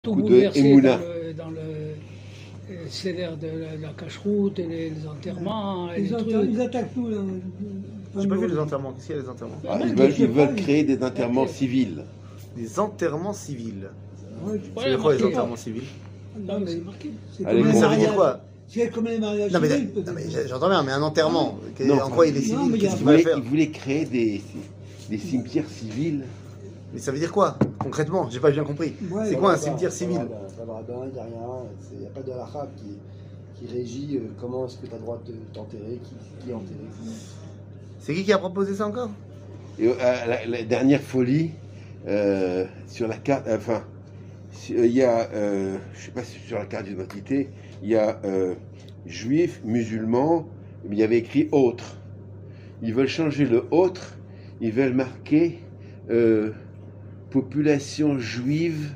tout beaucoup de bouleversé émouna. dans le CDR de la cache-route, les enterrements, et les trucs. Ils attaquent tout. J'ai pas vu les enterrements. Qu'est-ce qu'il y a les enterrements? Ah, ils veulent créer des enterrements civils. Des enterrements civils. Ouais, C'est quoi les enterrements civils? Non, mais c'est marqué. c'est Allez, comme les Ça veut dire mariages. quoi? C'est comme les mariages Non mais, civils, non, peut-être. mais j'entends bien, mais un enterrement, Non, en quoi il est non, civil? mais il y a- Qu'est-ce qu'il va faire? Ils voulaient créer des cimetières civils. Mais ça veut dire quoi, concrètement? J'ai pas bien compris. Ouais, C'est quoi un cimetière civil? Pas de rabbin, il n'y a rien. Il n'y a pas de halakha qui régit comment est-ce que tu as le droit de t'enterrer, qui est enterré. C'est qui a proposé ça encore? Et la dernière folie, sur la carte, enfin, il y a, je sais pas si sur la carte d'identité, il y a juifs, musulmans, mais il y avait écrit autre. Ils veulent changer le autre, ils veulent marquer population juive,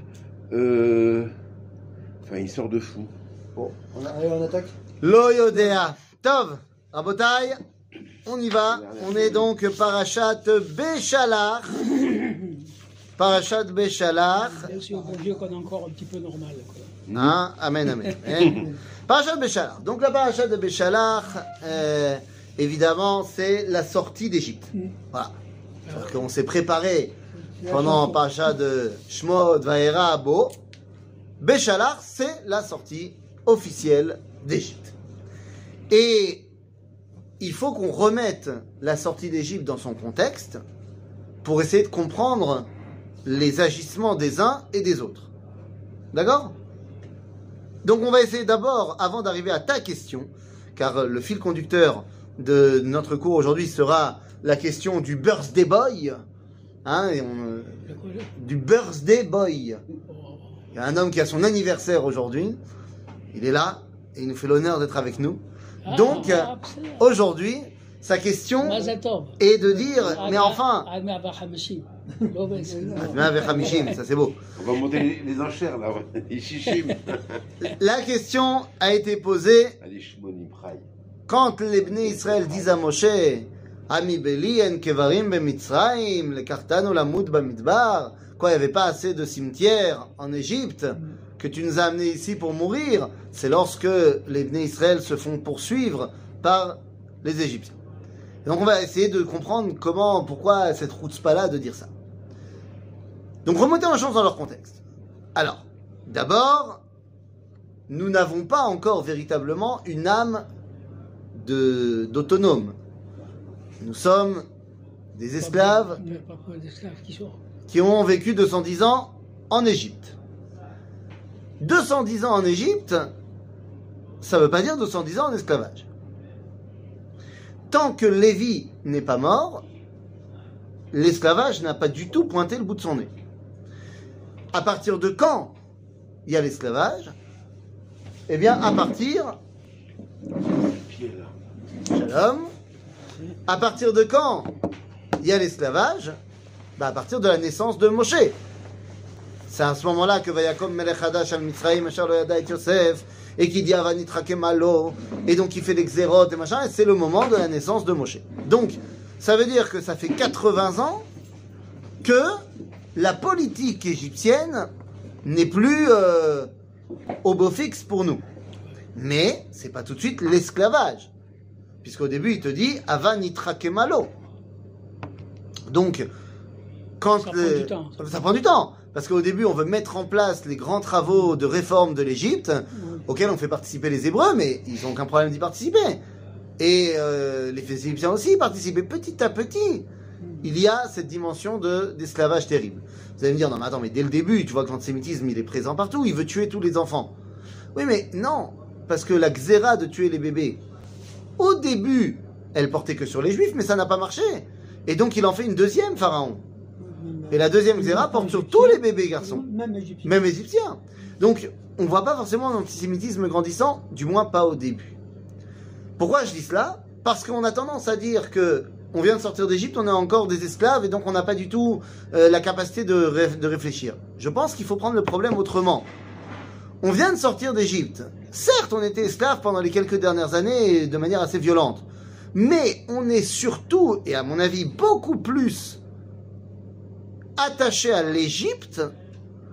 enfin une sorte de fou. Bon, allez, on attaque. Lo Yodea. Tov, Rabotai, on y va. On est donc Parashat Béchalach. Parashat Béchalach. Merci au bon Dieu qu'on est encore un petit peu normal. Quoi. Hein? Amen, amen. Parashat Béchalach. Donc la Parashat de Béchalach, évidemment, c'est la sortie d'Égypte. Voilà. C'est-à-dire qu'on s'est préparé pendant Parashat de Shmot, Vaera, Bo. Béchalach, c'est la sortie officielle d'Égypte. Et il faut qu'on remette la sortie d'Égypte dans son contexte pour essayer de comprendre les agissements des uns et des autres. D'accord? Donc on va essayer d'abord, avant d'arriver à ta question, car le fil conducteur de notre cours aujourd'hui sera la question du birthday boy, hein, du birthday boy. Il y a un homme qui a son anniversaire aujourd'hui, il est là, et il nous fait l'honneur d'être avec nous. Donc, aujourd'hui, sa question est de dire, mais enfin... ça c'est beau. On va monter les enchères là, les chichim. La question a été posée Allez, Shmonim Chai. quand les Bnei Israël disent à Moshe, Ami Beli en kevarim b'Mitzrayim, le kartanu lamut b'midbar. Quoi, il n'y avait pas assez de cimetières en Égypte que tu nous as amenés ici pour mourir. C'est lorsque les Bnei Israël se font poursuivre par les Égyptiens. Et donc on va essayer de comprendre pourquoi cette chutzpah-là de dire ça. Donc remontons la chose dans leur contexte. Alors, d'abord, nous n'avons pas encore véritablement une âme d'autonome. Nous sommes des esclaves qui ont vécu 210 ans en Égypte. 210 ans en Égypte, ça ne veut pas dire 210 ans en esclavage. Tant que Lévi n'est pas mort, l'esclavage n'a pas du tout pointé le bout de son nez. À partir de quand il y a l'esclavage? Eh bien, à partir... Shalom. À partir de quand il y a l'esclavage? À partir de la naissance de Moshe. C'est à ce moment-là que Vayakom Melech Hadash al Mitzrayim Asher lo yada et Yosef, et qui dit Avanitrakem alo, et donc il fait des xérot et machin, et c'est le moment de la naissance de Moshe. Donc, ça veut dire que ça fait 80 ans que la politique égyptienne n'est plus au beau fixe pour nous. Mais c'est pas tout de suite l'esclavage, puisqu'au début il te dit Avanitrakem alo. Donc, quand ça prend du temps. Parce qu'au début, on veut mettre en place les grands travaux de réforme de l'Égypte, auxquels on fait participer les Hébreux, mais ils n'ont aucun problème d'y participer. Et les Égyptiens aussi y participaient petit à petit. Il y a cette dimension d'esclavage terrible. Vous allez me dire, non mais attends, mais dès le début, tu vois que l'antisémitisme, il est présent partout, il veut tuer tous les enfants. Oui, mais non, parce que la xéra de tuer les bébés, au début, elle portait que sur les Juifs, mais ça n'a pas marché. Et donc, il en fait une deuxième, Pharaon. Et la deuxième xéra porte sur tous les bébés garçons, même égyptiens. Donc, on ne voit pas forcément un antisémitisme grandissant, du moins pas au début. Pourquoi je dis cela? Parce qu'on a tendance à dire que on vient de sortir d'Égypte, on est encore des esclaves et donc on n'a pas du tout la capacité de réfléchir. Je pense qu'il faut prendre le problème autrement. On vient de sortir d'Égypte. Certes, on était esclaves pendant les quelques dernières années de manière assez violente. Mais on est surtout, et à mon avis beaucoup plus, attaché à l'Égypte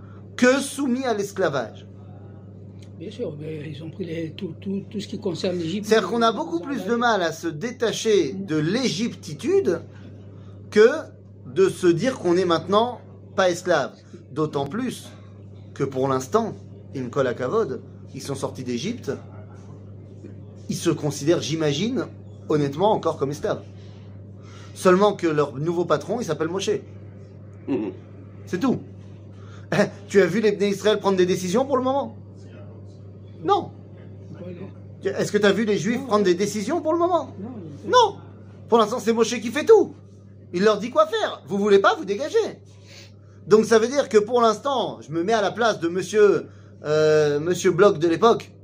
que soumis à l'esclavage. Bien sûr, mais ils ont pris tout ce qui concerne l'Égypte. C'est-à-dire qu'on a beaucoup plus de mal à se détacher de l'égyptitude que de se dire qu'on est maintenant pas esclave. D'autant plus que pour l'instant, in kol hakavod, ils sont sortis d'Égypte, ils se considèrent, j'imagine, honnêtement, encore comme esclaves. Seulement que leur nouveau patron, il s'appelle Moshe. C'est tout. Tu as vu les Bnei Israël prendre des décisions pour le moment? Non. Est-ce que tu as vu les Juifs prendre des décisions pour le moment? Non. Pour l'instant, c'est Moshe qui fait tout. Il leur dit quoi faire. Vous voulez pas, vous dégagez. Donc ça veut dire que pour l'instant, je me mets à la place de Monsieur Bloch de l'époque.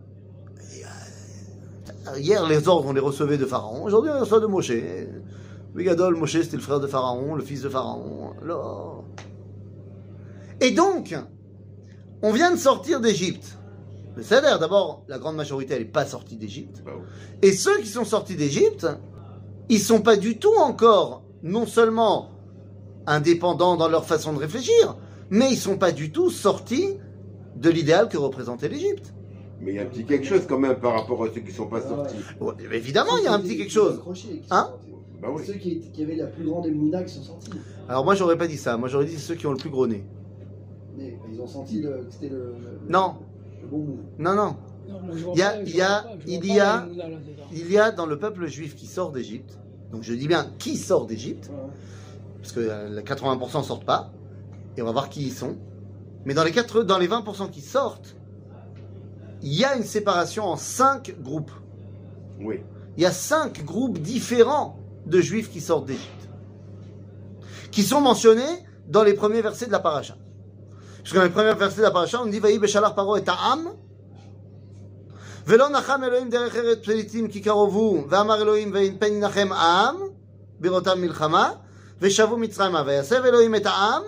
Hier, les ordres, on les recevait de Pharaon. Aujourd'hui, on les reçoit de Moshe. Bigadol, Moshe, c'était le frère de Pharaon, le fils de Pharaon. Alors... Et donc, on vient de sortir d'Égypte. C'est-à-dire, d'abord, la grande majorité, elle n'est pas sortie d'Égypte. Et ceux qui sont sortis d'Égypte, ils ne sont pas du tout encore, non seulement indépendants dans leur façon de réfléchir, mais ils ne sont pas du tout sortis de l'idéal que représentait l'Égypte. Mais il y a un petit quelque chose quand même par rapport à ceux qui ne sont pas sortis. Ouais, évidemment, il y a un petit quelque chose. Hein? Bah oui. Ceux qui avaient la plus grande émouna qui sont sortis. Alors moi, j'aurais pas dit ça. Moi, j'aurais dit ceux qui ont le plus gros nez. Mais ils ont senti que c'était Non. le bon move. Non, non. Non, moi, je vois Il y a- pas- je il y a- vois pas- je il vois y pas a- la Mouna là-dedans. Il y a dans le peuple juif qui sort d'Égypte, donc je dis bien qui sort d'Égypte, Ouais. parce que les 80% sortent pas, et on va voir qui ils sont. Mais dans les 20% qui sortent, il y a une séparation en 5 groupes. Oui. Il y a 5 groupes différents de juifs qui sortent d'Égypte, qui sont mentionnés dans les premiers versets de la paracha. Parce que dans les premiers versets de la paracha, on dit Vaï beshalach paro et ta'am, Velo nacham Elohim derech eret pelitim ki karovu, ve'amar Elohim ve'in pen nachem am, birotam milchama, ve'shavu mitzrayma, ve'yasev Elohim et העם,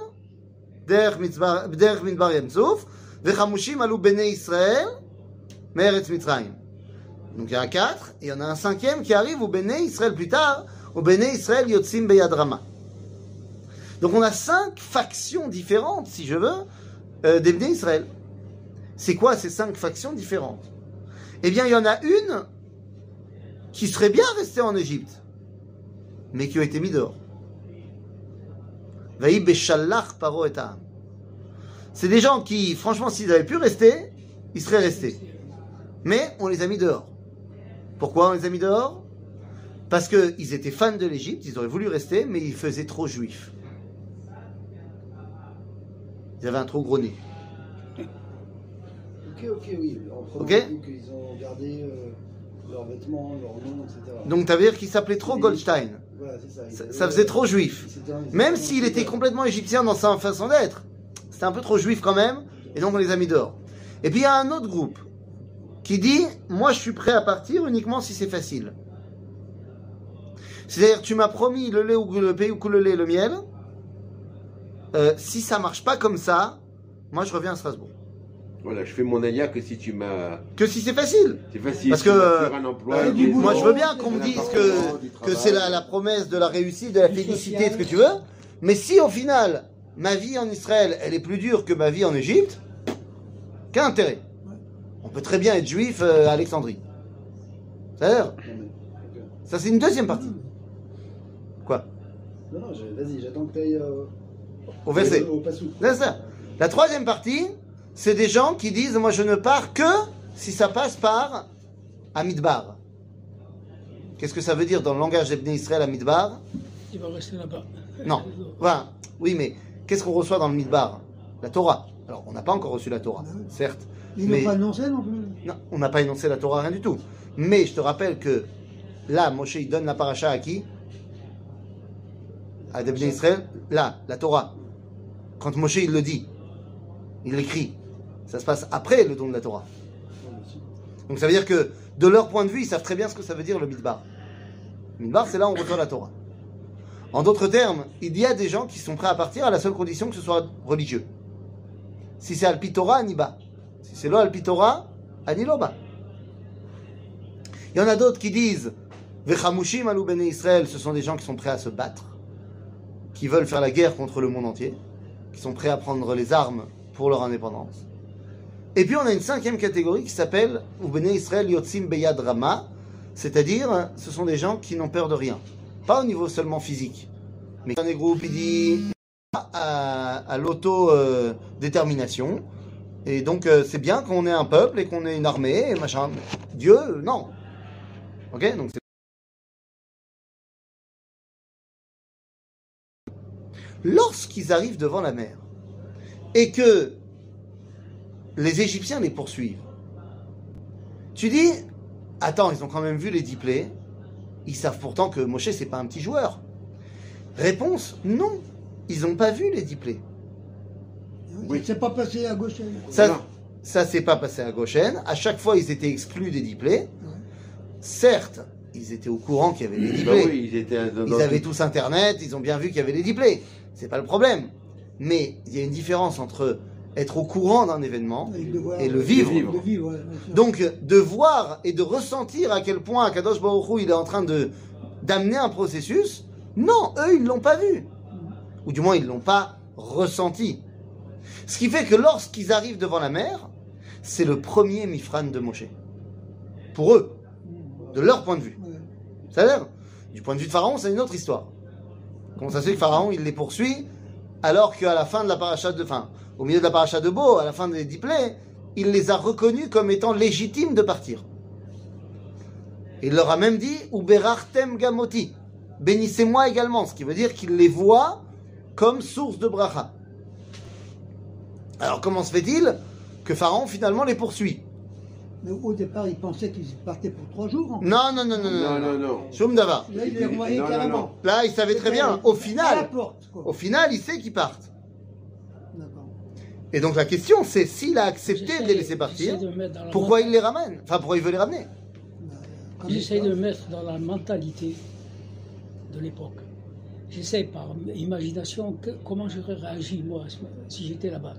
דרך מדבר ים צוף, וחמושים עלו בני ישראל מארץ מצרים. Donc il y a 4, et il y en a un 5e qui arrive, ou Béné Israël plus tard, ou Béné Israël Yotzim Beyad Rama. Donc on a 5 factions différentes, si je veux, des Béné Israël. C'est quoi ces 5 factions différentes? Eh bien, il y en a une qui serait bien restée en Égypte, mais qui a été mis dehors. Vaï Beshalach Paro et Ta'am. C'est des gens qui, franchement, s'ils avaient pu rester, ils seraient restés. Mais on les a mis dehors. Pourquoi on les a mis dehors? Parce qu'ils étaient fans de l'Égypte, ils auraient voulu rester, mais ils faisaient trop juifs. Ils avaient un trop gros nez. Ok, oui. En prenant Ok. du coup qu'ils ont gardé leurs vêtements, leurs noms, etc. Donc ça veut dire qu'ils s'appelaient trop Goldstein. Voilà, c'est ça. Ça faisait trop juif. Même s'il était complètement égyptien dans sa façon d'être, c'était un peu trop juif quand même, et donc on les a mis dehors. Et puis il y a un autre groupe qui dit, moi je suis prêt à partir uniquement si c'est facile. C'est-à-dire, tu m'as promis le lait ou le pays ou le lait, le miel. Si ça marche pas comme ça, moi je reviens à Strasbourg. Voilà, je fais mon alia que si tu m'as. Que si c'est facile. C'est facile. Parce tu que, m'as fait un emploi. du boulot. Moi je veux bien qu'on me Un dise appartement, du que c'est travail. la promesse de la réussite, de la félicité, ce que tu veux. Mais si au final, ma vie en Israël, elle est plus dure que ma vie en Égypte, quel intérêt? On peut très bien être juif à Alexandrie. C'est-à-dire, ça c'est une deuxième partie. Quoi? Non, vas-y, j'attends que tu ailles Au verset. au passou. C'est ça. La troisième partie, c'est des gens qui disent, moi je ne pars que si ça passe par Amidbar. Qu'est-ce que ça veut dire dans le langage d'Ebné Israël, Amidbar? Il va rester là-bas. Non. Enfin, oui, mais qu'est-ce qu'on reçoit dans le Midbar? La Torah. Alors, on n'a pas encore reçu la Torah, certes. Ils Mais- n'ont pas annoncé non plus. Non, on n'a pas énoncé la Torah, rien du tout. Mais je te rappelle que là, Moshe, il donne la paracha à qui? À Ebné Israël. Là, la Torah. Quand Moshe, il le dit, il l'écrit. Ça se passe après le don de la Torah. Donc ça veut dire que, de leur point de vue, ils savent très bien ce que ça veut dire le Midbar. Le Midbar, c'est là où on reçoit la Torah. En d'autres termes, il y a des gens qui sont prêts à partir à la seule condition que ce soit religieux. Si c'est Alpi Torah, Aniba. Si c'est lo Alpi Torah, Aniloba. Il y en a d'autres qui disent Vechamushim alou bene Israël, ce sont des gens qui sont prêts à se battre, qui veulent faire la guerre contre le monde entier, qui sont prêts à prendre les armes pour leur indépendance. Et puis on a une cinquième catégorie qui s'appelle Ubnei Israël Yotzim Beyad Rama, c'est-à-dire ce sont des gens qui n'ont peur de rien. Pas au niveau seulement physique, mais dans des groupes, il dit à l'auto-détermination. Et donc c'est bien qu'on ait un peuple et qu'on ait une armée et machin. Dieu, non. Ok, donc c'est... Lorsqu'ils arrivent devant la mer et que les Égyptiens les poursuivent, tu dis, attends, ils ont quand même vu les 10 plaies, ils savent pourtant que Moshe c'est pas un petit joueur. Réponse, non, ils n'ont pas vu les 10 plaies. Oui. C'est pas passé à gauche. Ça s'est pas passé à Goshen. À chaque fois, ils étaient exclus des 10 plaies. Ouais. Certes, ils étaient au courant qu'il y avait les 10 Bah plaies. oui, Ils avaient tous Internet, ils ont bien vu qu'il y avait les 10 plaies. C'est pas le problème. Mais il y a une différence entre être au courant d'un événement et le vivre. Le vivre, ouais, bien sûr. Donc, de voir et de ressentir à quel point Kadosh Baruch Hu, il est en train d'amener un processus, non, eux, ils l'ont pas vu. Ou du moins, ils l'ont pas ressenti. Ce qui fait que lorsqu'ils arrivent devant la mer, c'est le premier Mifran de Moshe. Pour eux, de leur point de vue. Ouais. C'est-à-dire, du point de vue de Pharaon, c'est une autre histoire. Comment ça se fait que Pharaon, il les poursuit, alors qu'à la fin de la paracha au milieu de la paracha de Bo, à la fin des 10 plaies, il les a reconnus comme étant légitimes de partir. Il leur a même dit, Uberachtem gamoti, bénissez-moi également, ce qui veut dire qu'il les voit comme source de bracha. Alors comment se fait-il que Pharaon finalement les poursuit? Mais au départ, ils pensaient qu'ils partaient pour 3 jours. En fait. Non. Shum Davar. Là, ils les renvoyaient Non, non, carrément. non. Là, il savait très bien. Au À la final, porte, quoi. il sait qu'ils partent. D'accord. Et donc la question, c'est s'il a accepté de les laisser partir, J'essaie de mettre dans la pourquoi il les ramène? Enfin, pourquoi il veut les ramener? Comme J'essaie ça. de me mettre dans la mentalité de l'époque. J'essaie par imagination comment j'aurais réagi moi si j'étais là-bas.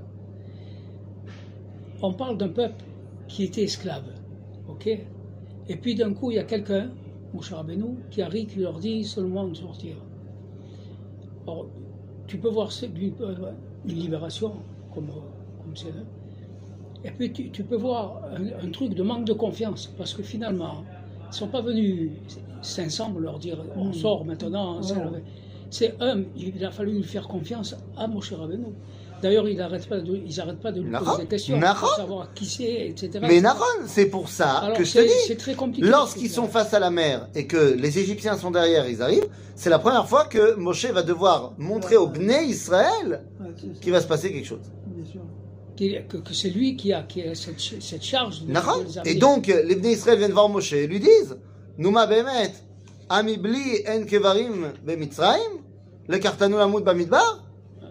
On parle d'un peuple qui était esclave, ok? Et puis d'un coup, il y a quelqu'un, Moshe Rabbeinu, qui arrive, qui leur dit seulement de sortir. Or, tu peux voir une libération, comme c'est là. Et puis tu peux voir un truc de manque de confiance, parce que finalement, ils ne sont pas venus 500 leur dire on sort maintenant. Il a fallu lui faire confiance à Moshe Rabbeinu. D'ailleurs, ils n'arrêtent pas de lui poser des questions pour savoir qui c'est, etc. Mais Naron, c'est pour ça Alors, que je te dis, c'est très compliqué. lorsqu'ils sont face à la mer et que les Égyptiens sont derrière, ils arrivent, c'est la première fois que Moshe va devoir montrer au Bnei Israël Ouais, c'est ça, qu'il va se passer quelque chose. bien sûr. Que c'est lui qui a cette charge de Naron. les Et amener. donc, les Bnei Israël viennent voir Moshe et lui disent, Nouma Bemet, Amibli en Kevarim Bemitzraim, le Kartanu Lamud Bamidbar,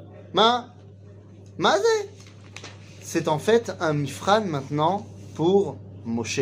Mazé. C'est en fait un mifran maintenant pour Moshe.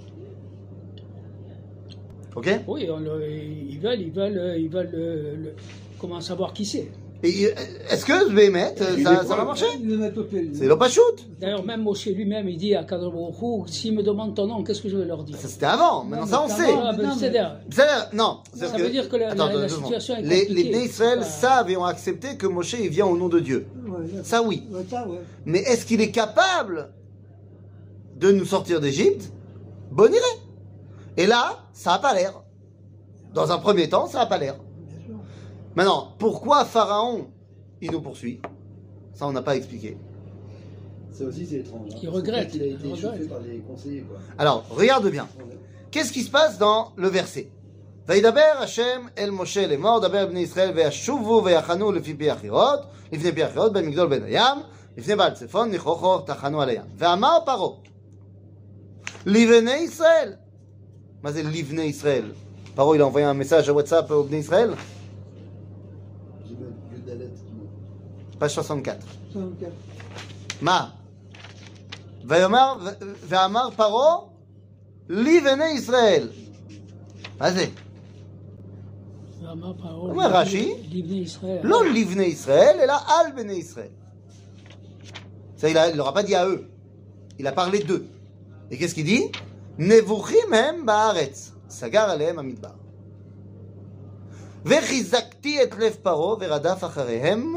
Ok? Oui, ils veulent comment savoir qui c'est. Et est-ce que Bémet, ça va marcher? Ils le mettent au pied. C'est l'Opachut. D'ailleurs, même Moshe lui-même, il dit à Kadosh Baruch Hu, s'ils me demandent ton nom, qu'est-ce que je vais leur dire? Ça c'était avant, maintenant ça on sait. Ah, ben, c'est-à-dire, Non, ça veut dire que la deux situation secondes. est Les compliquée. Bnei Israël Bah, savent et ont accepté que Moshe il vient au nom de Dieu. Ouais, d'accord. Ça oui. Ouais, ça, ouais. Mais est-ce qu'il est capable de nous sortir d'Égypte? Bon iré. Et là, ça n'a pas l'air. Dans un premier temps, ça n'a pas l'air. Bien sûr. Maintenant, pourquoi Pharaon, il nous poursuit? Ça, on n'a pas expliqué. Ça aussi, c'est étrange. Il regrette, Il a il été regrette. chauffé par les conseillers, quoi. Alors, regarde bien. Qu'est-ce qui se passe dans le verset? וידבר השם אל משה לאמור דבר בני ישראל וישובו ויחנו לפי פי החירות לפני פי החירות בין מגדול בין הים לפני בעל צפון נכוחו תחנו על הים ואמר פרעה לבני ישראל. מה זה לבני ישראל? פרעה il a envoyé un message à WhatsApp aux בני ישראל? page 64. 64. מה? ואמר פרעה לבני ישראל. מה זה? אומר רש"י, לא לבני ישראל, אלא על בני ישראל. Ça, il ne leur a pas dit à eux. Il a parlé d'eux. Et qu'est-ce qu'il dit? נבוכים הם בארץ, סגר עליהם המדבר. וחיזקתי את לב פרעה ורדף אחריהם,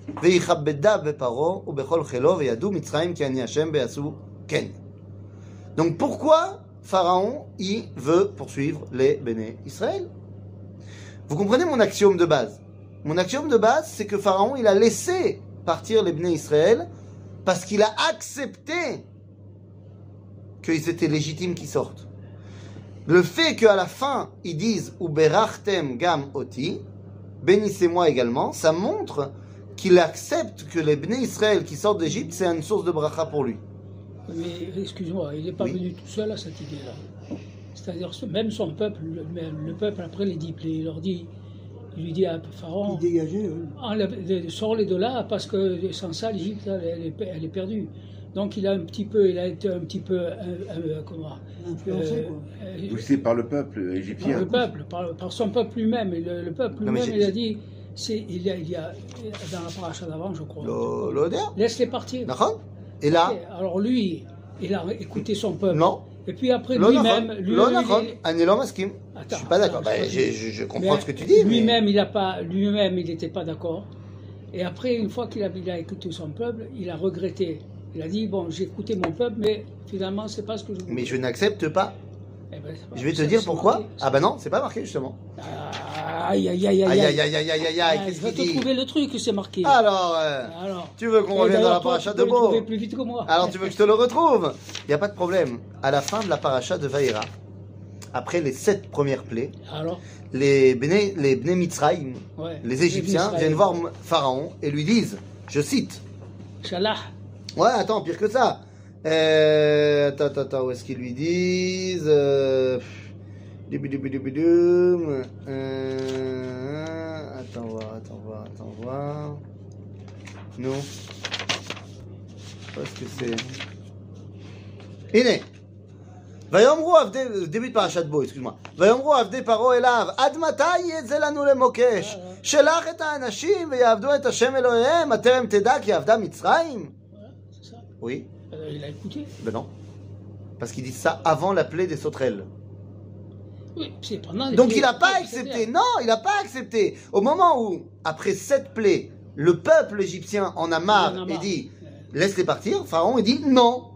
ויכבדה בפרעה ובכל חילו וידעו מצרים כי אני השם ויעשו כן. Donc pourquoi Pharaon il veut poursuivre les Béné Israël? Vous comprenez mon axiome de base? Mon axiome de base, c'est que Pharaon il a laissé partir les Béné Israël parce qu'il a accepté qu'ils étaient légitimes qu'ils sortent. Le fait qu'à la fin ils disent Uberachtem gam oti, bénissez-moi également, ça montre qu'il accepte que les Béné Israël qui sortent d'Égypte, c'est une source de bracha pour lui. Mais excuse-moi, il n'est pas venu tout seul à cette idée-là. C'est-à-dire, même son peuple, le peuple après les 10 plaies, il leur dit, il lui dit à Pharaon, sors-les de là parce que sans ça, l'Égypte, elle est perdue. Donc il a été un petit peu, comment, poussé par le peuple égyptien. Par le peuple, par son peuple lui-même. Et le peuple lui-même, il a dit, il y a dans la paracha d'avant, je crois. Laisse-les partir. Et là, alors lui, il a écouté son peuple. Non. Et puis après lui-même, je suis pas d'accord. Je comprends ce que tu dis. Lui-même, il n'était pas d'accord. Et après, une fois qu'il a écouté son peuple, il a regretté. Il a dit bon, j'ai écouté mon peuple, mais finalement, c'est pas ce que je voulais. Mais je n'accepte pas. Je vais te dire pourquoi. Marqué, ah ben non, c'est pas marqué justement. Aïe. Qu'est-ce Je vais qu'il dit? te trouver le truc, c'est marqué. Alors, tu veux qu'on revienne dans la paracha de Bo? Tu plus vite que moi. Alors tu veux que je te le retrouve? Il n'y a pas de problème. À la fin de la paracha de Vaïra, après les 7 premières plaies, les Bnei Mitzrayim, les Égyptiens, viennent voir Pharaon et lui disent, je cite. Shalah. Ouais, attends, pire que ça. Attends, où est-ce qu'ils lui disent attends voir. Non. Qu'est-ce que c'est? Iné. ויאמרו עבדי, דבית פרשת בו, excuse-moi. ויאמרו עבדי פרעה אליו, עד מתי יצא לנו למוקש? שלח את האנשים ויעבדו את השם אלוהיהם, הטרם תדע כי עבדה מצרים? Oui. Il a écouté. Ben non. Parce qu'ils disent ça avant la plaie des sauterelles. Oui, c'est pendant les Donc plaies, il n'a pas accepté. Non, il n'a pas accepté. Au moment où, après 7 plaies, le peuple égyptien en a marre et dit laisse-les partir, Pharaon il dit non.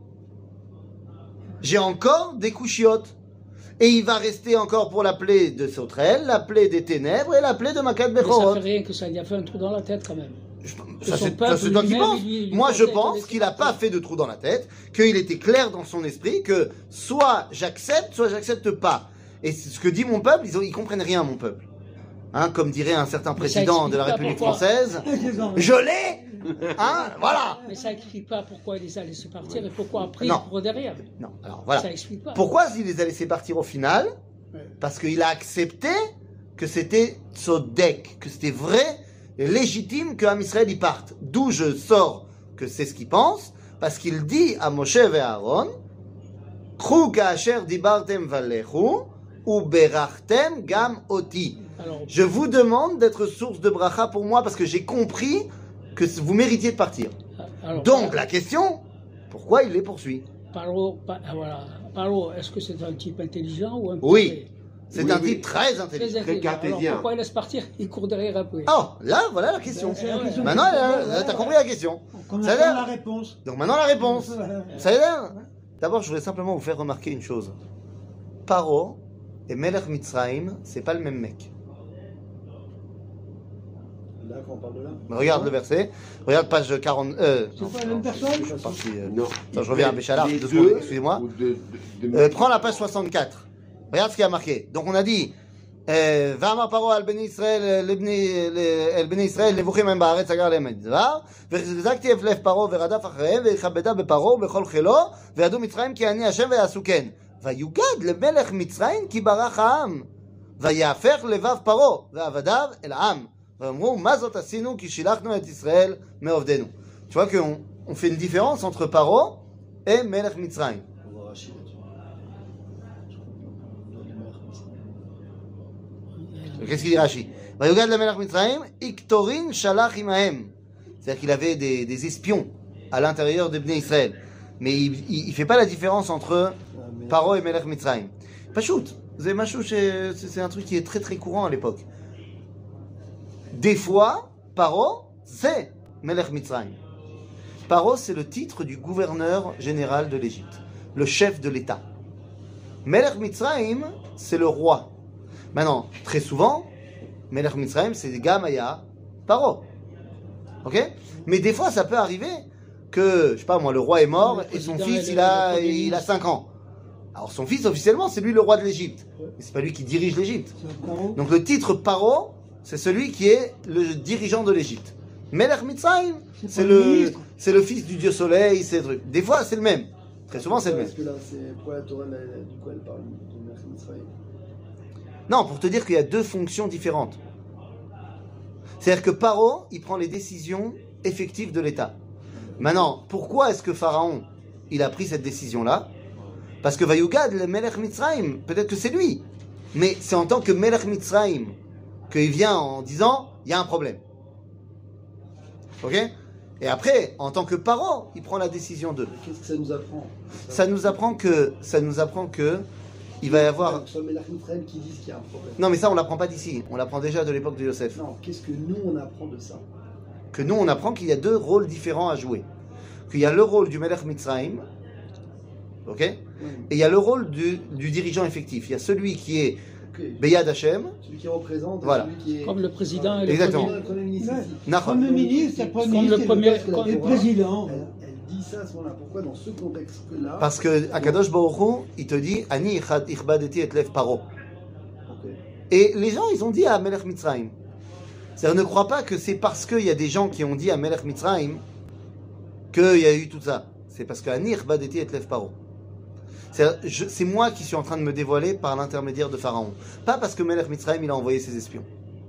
J'ai encore des couchiottes. Et il va rester encore pour la plaie de sauterelles, la plaie des ténèbres et la plaie de Makat Bechorot. Ça fait rien que ça, il a fait un trou dans la tête quand même. Ça c'est toi qui penses. Moi je pense qu'il n'a pas fait de trou dans la tête, qu'il était clair dans son esprit que soit j'accepte pas. Et c'est ce que dit mon peuple, ils comprennent rien mon peuple. Hein, comme dirait un certain président de la République française, je l'ai. Hein, voilà. Mais ça explique pas pourquoi il les a laissés partir et pourquoi après il court derrière. Non, alors voilà. Ça explique pas. Pourquoi il les a laissés partir au final? Parce qu'il a accepté que c'était Tzodek, que c'était vrai, légitime que Am Israël y parte. D'où je sors que c'est ce qu'il pense, parce qu'il dit à Moshe et Aaron, Chou ka'asher dibartem valechu, ou berachtem gam oti. Je vous demande d'être source de bracha pour moi, parce que j'ai compris que vous méritiez de partir. Donc la question, pourquoi il les poursuit? Paro, est-ce que c'est un type intelligent ou un peu... Oui. C'est un type très intelligent. Très cartésien. Alors pourquoi il laisse partir? Il court derrière après. Oh, là, voilà la question. Maintenant, t'as compris la question. Ça a la réponse. Donc maintenant la réponse. Ça a l'air. D'abord, je voudrais simplement vous faire remarquer une chose. Paro et Melech Mitzrayim, c'est pas le même mec. Là, quand on parle de là. Regarde le verset. Regarde page 40. C'est pas la même personne? Je suis parti. Non. Attends, je reviens à Béchalar. Excusez-moi. Prends la page 64. Regarde ce qu'il y a marqué. Donc on a dit ואמר פרעה על בני ישראל אל בני ישראל נבוכים הם בארץ סגר להם הדבר והחזקתי את לב פרעה ורדף אחריהם ויכבדה בפרעה ובכל חילו וידעו מצרים כי אני השם ויעשו כן ויוגד למלך מצרים כי ברח העם ויהפך לבב פרעה ועבדיו אל העם ואמרו מה זאת עשינו כי שילחנו את ישראל מעובדנו. Tu vois qu'on fait une différence entre Paro et Melech Mitzrayim. Qu'est-ce qu'il dit Rashi? Vayogad le Melech Mitzrayim, Iktorin Shalach Imahem. C'est-à-dire qu'il avait des espions à l'intérieur des Bnei Israël. Mais il ne fait pas la différence entre Paro et Melech Mitzrayim. Pachout, c'est un truc qui est très très courant à l'époque. Des fois, Paro, c'est Melech Mitzrayim. Paro, c'est le titre du gouverneur général de l'Égypte, le chef de l'État. Melech Mitzrayim, c'est le roi. Maintenant, très souvent, Melech Mitzrayim, c'est Gamaya Paro. Ok? Mais des fois, ça peut arriver que, je sais pas moi, le roi est mort et son fils, il a 5 ans. Alors son fils, officiellement, c'est lui le roi de l'Égypte. Mais c'est pas lui qui dirige l'Égypte. Donc le titre Paro, c'est celui qui est le dirigeant de l'Égypte. Melech Mitzrayim, c'est le fils du dieu soleil, c'est le truc. Des fois, c'est le même. Très souvent, c'est le même. Parce que là, c'est pour la Torah, du coup, elle parle de Melech Mitzrayim. Non, pour te dire qu'il y a deux fonctions différentes. C'est-à-dire que Paro, il prend les décisions effectives de l'État. Maintenant, pourquoi est-ce que Pharaon, il a pris cette décision-là? Parce que Vayugad, le Melech Mitzrayim, peut-être que c'est lui. Mais c'est en tant que Melech Mitzrayim qu'il vient en disant, il y a un problème. Ok? Et après, en tant que Paro, il prend la décision d'eux. Qu'est-ce que ça nous apprend? Ça nous apprend que il va y avoir... Que ce soit Melech Mitzrayim qui disent qu'il y a un problème. Non, mais ça, on l'apprend pas d'ici. On l'apprend déjà de l'époque de Yosef. Non, qu'est-ce que nous, on apprend de ça? Que nous, on apprend qu'il y a deux rôles différents à jouer. Qu'il y a le rôle du Melech Mitzrayim, ok? Et il y a le rôle du dirigeant effectif. Il y a celui qui est Beyad Hashem. Celui qui représente, Voilà. celui qui est... Comme le président et le Exactement. premier. Le Premier ministre ici. Nachon. Premier ministre, le Premier Comme le ministre premier- et le président. Elle dit ça à ce moment-là. Pourquoi dans ce contexte-là? Parce que Akadosh Baruch Hu, il te dit Ani ichbadeti et lev paro. Ok. Et les gens, ils ont dit à Melech Mitzrayim. C'est-à-dire, ne crois pas que c'est parce qu'il y a des gens qui ont dit à Melech Mitzrayim qu'il y a eu tout ça. C'est parce que Ani ichbadeti et lev paro. C'est moi qui suis en train de me dévoiler par l'intermédiaire de Pharaon. Pas parce que Melech Mitzrayim, il a envoyé ses espions.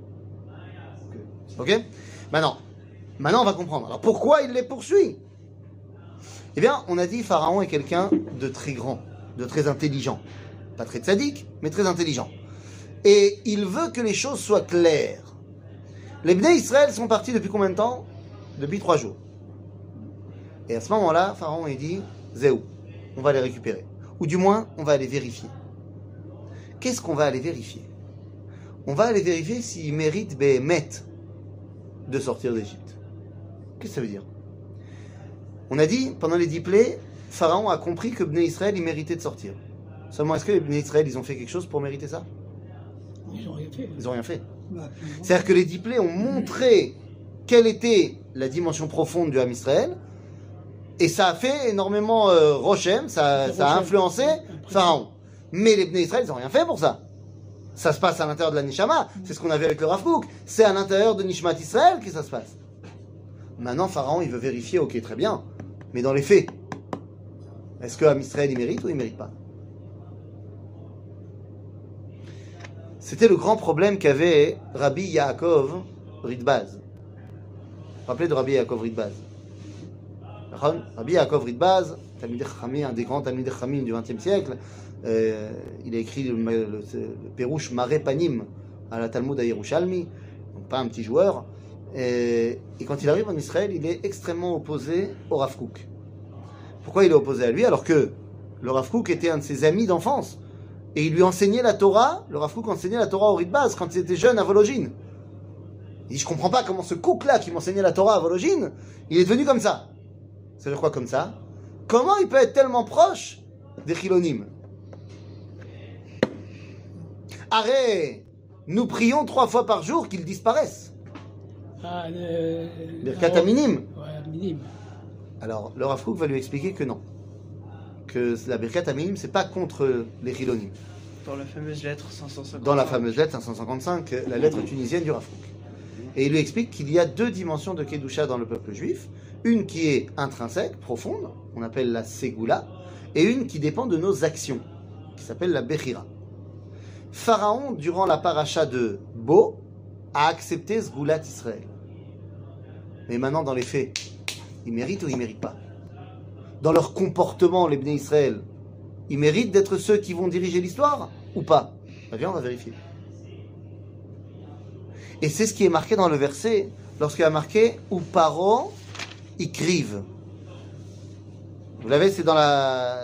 Ok? Maintenant, on va comprendre. Alors, pourquoi il les poursuit? Eh bien, on a dit Pharaon est quelqu'un de très grand, de très intelligent. Pas très tzaddik, mais très intelligent. Et il veut que les choses soient claires. Les Bnei Israël sont partis depuis combien de temps? Depuis 3 jours. Et à ce moment-là, Pharaon il dit Zéou, on va les récupérer. Ou du moins, on va aller vérifier. Qu'est-ce qu'on va aller vérifier? On va aller vérifier s'ils méritent Béhémet de sortir d'Égypte. Qu'est-ce que ça veut dire? On a dit, pendant les 10 plaies, Pharaon a compris que Bnei Israël, il méritait de sortir. Seulement, est-ce que les Bnei Israël, ils ont fait quelque chose pour mériter ça? Ils n'ont rien fait. Ils n'ont rien fait. C'est-à-dire que les 10 plaies ont montré quelle était la dimension profonde du Ham Israël, et ça a fait énormément Rochem, ça a influencé Pharaon. Mais les Bnei Israël, ils n'ont rien fait pour ça. Ça se passe à l'intérieur de la Neshama, c'est ce qu'on avait avec le Rav Kook. C'est à l'intérieur de Nishmat Israël que ça se passe. Maintenant, Pharaon, il veut vérifier, ok, très bien, mais dans les faits, est-ce que Ham Israël, il mérite ou il ne mérite pas? C'était le grand problème qu'avait Rabbi Yaakov Ridbaz. Vous vous rappelez de Rabbi Yaakov Ridbaz? Rabbi Yaakov Ridbaz, Talmidei Chachamim, un des grands Talmidei Chachamim du XXe siècle, il a écrit le Perush Maré Panim à la Talmud à Yerushalmi, donc pas un petit joueur. Et quand il arrive en Israël, il est extrêmement opposé au Rav Kook. Pourquoi il est opposé à lui? Alors que le Rav Kook était un de ses amis d'enfance. Et il lui enseignait la Torah, le Rav Kook enseignait la Torah au Ridbaz quand il était jeune à Vologine. Il dit, je comprends pas comment ce Kook-là qui m'enseignait la Torah à Vologine, il est devenu comme ça. Ça veut dire quoi comme ça? Comment il peut être tellement proche des Chilonim? Arrête! Nous prions 3 fois par jour qu'ils disparaissent. Ah, Birkat Aminim. Ouais, minime. Alors, le Rav Kook va lui expliquer que non. Que la Birkat Aminim, c'est pas contre les Chilonim. Dans la fameuse lettre 555. Dans la fameuse lettre 555, la lettre tunisienne du Rav Kook. Et il lui explique qu'il y a 2 dimensions de Kedusha dans le peuple juif. Une qui est intrinsèque, profonde, on appelle la Ségoula, et une qui dépend de nos actions, qui s'appelle la Bechira. Pharaon, durant la paracha de Bo, a accepté Sgoulat Israël. Mais maintenant, dans les faits, ils méritent ou ils ne méritent pas? Dans leur comportement, les Bnei Israël, ils méritent d'être ceux qui vont diriger l'histoire ou pas? Ben viens, on va vérifier. Et c'est ce qui est marqué dans le verset, lorsqu'il y a marqué « Ou paro ikriv ». Vous l'avez, c'est dans la...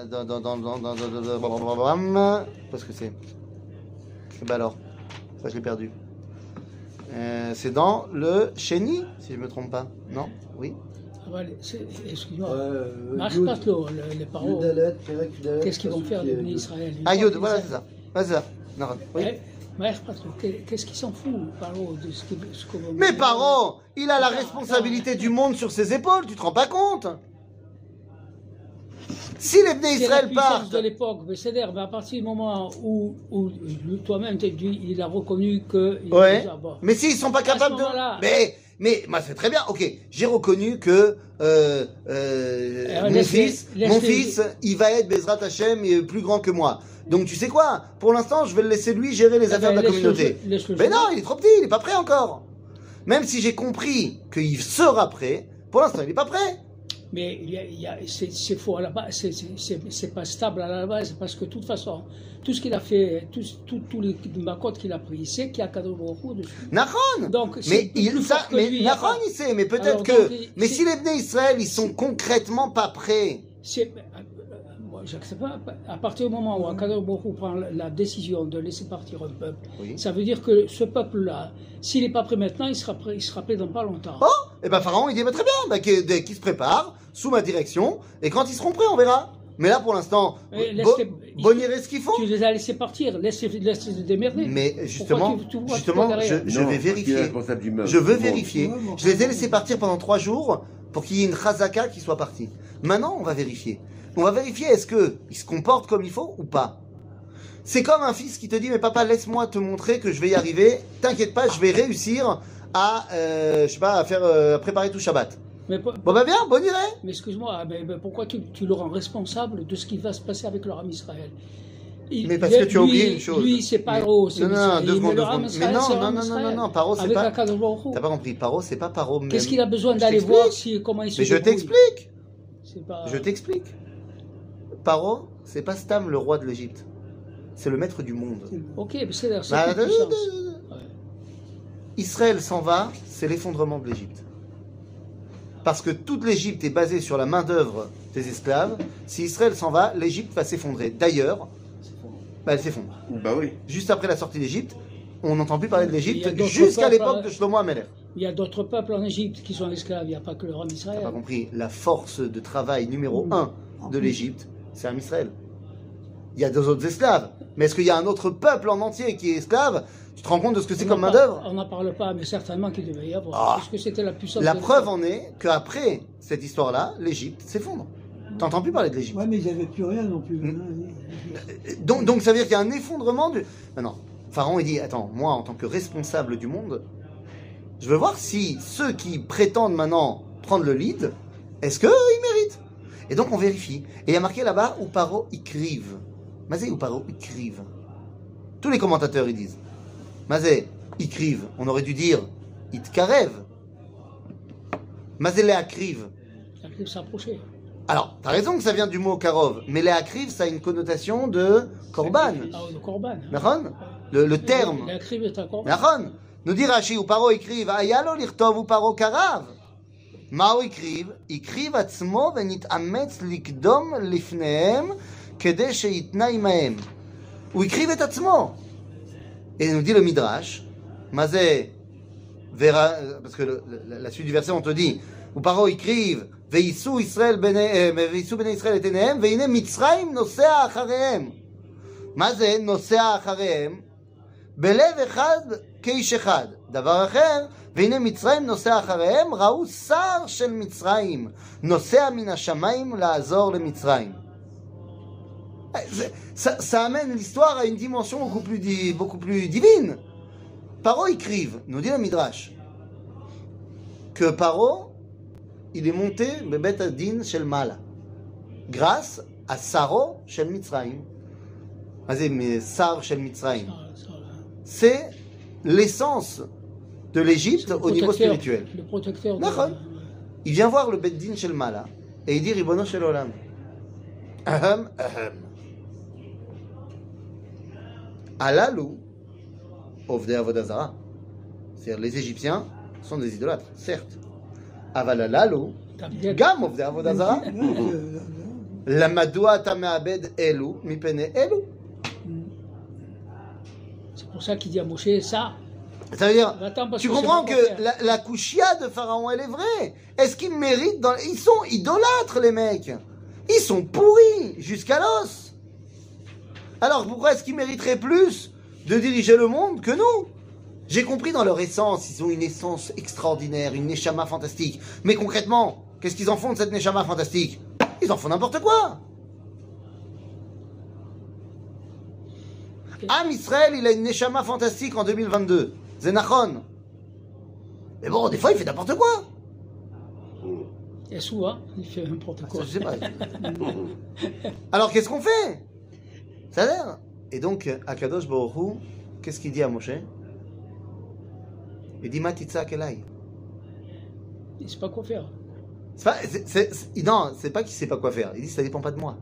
Qu'est-ce que c'est? Ben alors, ça je l'ai perdu. C'est dans le Sheni, si je ne me trompe pas. Non? Oui. Excuse-moi. Marche Yud, pas trop, les paroles. Yudalet, Perek Yudalet, Qu'est-ce qu'ils vont faire les Pasuk bénis Yud. Israël? Ah, Yud, voilà, c'est ça. Ouais, c'est ça. Non, oui. Marche pas trop. Qu'est-ce qu'ils s'en foutent, Paro, de ce qu'on va Mais Paro, il a la responsabilité du monde sur ses épaules, tu te rends pas compte? Si les Bnei C'est la Israël puissance partent, de l'époque, mais c'est-à-dire, à partir du moment où toi-même, il a reconnu que... ouais. Mais s'ils sont pas capables de... moment-là- Mais moi c'est très bien, ok, j'ai reconnu que mon laisse-les- fils, il va être Bezrat Hashem et plus grand que moi. Donc tu sais quoi? Pour l'instant, je vais le laisser lui gérer les affaires de la communauté. Laisse-le Mais non, il est trop petit, il est pas prêt encore. Même si j'ai compris qu'il sera prêt, pour l'instant, il est pas prêt. Mais c'est faux à la base, c'est pas stable à la base, parce que de toute façon, tout ce qu'il a fait, tous les macotes qu'il a pris, il sait qu'il y a Kadosh Baruch Hu dessus. Nahon. Donc, Mais c'est plus fort que lui, Nahon, enfin. il sait, mais peut-être Alors, que. donc, Mais c'est- si les Bnei Israël, ils sont concrètement pas prêts. Moi, j'accepte pas. À partir du moment où Kadosh Baruch Hu prend la décision de laisser partir un peuple, Oui. ça veut dire que ce peuple-là, s'il n'est pas prêt maintenant, il sera prêt dans pas longtemps. Oh, et ben Pharaon, il dit, bah, très bien, bah, qu'ils se préparent, sous ma direction, et quand ils seront prêts, on verra. Mais là, pour l'instant, bonirez ce qu'ils font. Tu les as laissés partir, laisse-les démerder. Mais justement, Pourquoi tu vois quoi derrière je Non, vais parce qu'il est vérifier. responsable du meurtre. Je veux Bon. vérifier. Ouais, bon, Je les ai laissés partir pendant 3 jours pour qu'il y ait une chazaka qui soit partie. Maintenant, on va vérifier. On va vérifier est-ce qu'ils se comportent comme il faut ou pas. C'est comme un fils qui te dit, mais papa, laisse-moi te montrer que je vais y arriver. T'inquiète pas, je vais réussir à, je sais pas, à préparer tout Shabbat. Mais, Bon bah bien, bonne idée. mais excuse-moi, pourquoi tu le rends responsable de ce qui va se passer avec leur âme Israël? Mais parce que tu as oublié une chose. Lui, c'est Paro, c'est Non, non, deux secondes, mais deux leur âme secondes. Mais Israël, c'est leur âme non, Israël. Paro, c'est Avec pas. Akadosh Baruch Hu. T'as pas compris, Paro, c'est pas Paro même. Qu'est-ce qu'il a besoin Je d'aller t'explique. voir comment il se Mais je débrouille? t'explique. C'est pas... Je t'explique. Paro, c'est pas Stam, le roi de l'Égypte. C'est le maître du monde. Ok, mais c'est Bah, ça. Israël s'en va, c'est l'effondrement de l'Égypte. Parce que toute l'Égypte est basée sur la main-d'œuvre des esclaves. Si Israël s'en va, l'Égypte va s'effondrer. D'ailleurs, elle s'effondre. Bah oui. Juste après la sortie d'Égypte, on n'entend plus parler de Il y a l'Égypte d'autres jusqu'à peuples, l'époque de Shlomo Amelech. Il y a d'autres peuples en Égypte qui sont esclaves, il n'y a pas que leur âme T'as Israël. pas compris. La force de travail numéro 1 de l'Égypte, c'est un Israël. Il y a 2 autres esclaves. Mais est-ce qu'il y a un autre peuple en entier qui est esclave? Tu te rends compte de ce que c'est comme main-d'œuvre? On n'en parle pas, mais certainement qu'il devait y avoir. Ah. Parce que c'était la puissance. La de preuve en est qu'après cette histoire-là, l'Égypte s'effondre. T'entends plus parler de l'Égypte. Ouais, mais ils n'avaient plus rien non plus. Donc ça veut dire qu'il y a un effondrement du... Maintenant, Pharaon il dit, attends, moi en tant que responsable du monde, je veux voir si ceux qui prétendent maintenant prendre le lead, est-ce qu'ils méritent? Et donc on vérifie. Et il y a marqué là-bas, ou Paro écrive. Mazé ou Paro écrive. Tous les commentateurs ils disent. Mazé, écrive. On aurait dû dire, itkarev. Mazé les akrive. Ça peut s'approcher. Alors, t'as raison que ça vient du mot karov, mais les akriv, ça a une connotation de korban. Ah, le korban. Nachon? Le terme. La crive est un korban. Nachon? Nous dit Rashi, ou Paro écrive, ayalo lirtov ou Paro karav. Mao écrive atzmo venit ametz likdom lifnehem kede sheitna imahem. Ou écrive et atzmo. Et nous dit le Midrash, mazé, vera, parce que la suite du verset on te dit, ou Paro écrive, וייסעו בני ישראל את עיניהם, והנה מצרים נוסע אחריהם. מה זה נוסע אחריהם? בלב אחד כאיש אחד. דבר אחר, והנה מצרים נוסע אחריהם, ראו שר של מצרים, נוסע מן השמיים לעזור למצרים. Ça amène l'histoire à une dimension beaucoup plus divine. Paro écrive, nous dit le Midrash, que Paro, il est monté Bebet Adin Shel Mala grâce à Saro Shel Mitzrayim. Mais Sar Shel Mitzrayim, c'est l'essence de l'Égypte au niveau spirituel. Le protecteur. Il vient voir le Bet Din Shel Mala et il dit Ribono Shel Olam. Ahem, ahem. Alalou, Ovdei Avodah Zara. C'est-à-dire les Égyptiens sont des idolâtres, certes. אבל הללו, גם עובדי עבודה זרה. למדוע אתה מאבד אלו מפני אלו? C'est pour ça qu'il dit à Moshe ça. Ça veut dire, Attends, parce tu que comprends c'est pas que quoi faire. la couchia de Pharaon, elle est vraie. Est-ce qu'ils méritent Ils sont idolâtres, les mecs. Ils sont pourris jusqu'à l'os. Alors pourquoi est-ce qu'ils mériteraient plus de diriger le monde que nous? J'ai compris dans leur essence, ils ont une essence extraordinaire, une neshama fantastique. Mais concrètement, qu'est-ce qu'ils en font de cette neshama fantastique? Ils en font n'importe quoi. Am Israël, il a une neshama fantastique en 2022. Zenachon. Mais bon, des fois, il fait n'importe quoi. Et souvent, il fait n'importe Ça, quoi. je sais pas. Alors, qu'est-ce qu'on fait? Ça a l'air. Et donc, Akadosh Baruch Hu, qu'est-ce qu'il dit à Moshe? Il dit Matitza Kelai. Il ne sait pas quoi faire. Non, c'est pas qu'il sait pas quoi faire. Il dit ça dépend pas de moi.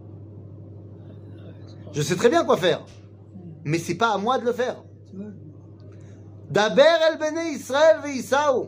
Je sais très bien quoi faire. Mais c'est pas à moi de le faire. Daber el bene Israël ve Isaou.